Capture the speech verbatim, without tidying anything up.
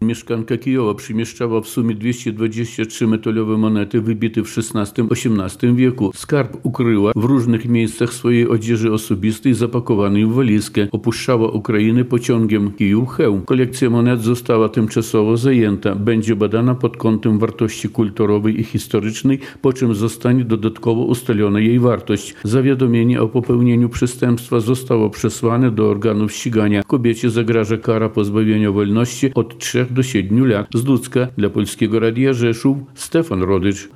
Mieszkanka Kijowa przemieszczała w sumie dwieście dwadzieścia trzy metalowe monety wybite w szesnastym osiemnastym wieku. Skarb ukryła w różnych miejscach swojej odzieży osobistej zapakowanej w walizkę. Opuszczała Ukrainę pociągiem Kijów-Chełm. Kolekcja monet została tymczasowo zajęta. Będzie badana pod kątem wartości kulturowej i historycznej, po czym zostanie dodatkowo ustalona jej wartość. Zawiadomienie o popełnieniu przestępstwa zostało przesłane do organów ścigania. Kobiecie zagraża kara pozbawienia wolności od trzech do siedmiu lat. Z Ludzka dla Polskiego Radia Rzeszów Stefan Rodycz.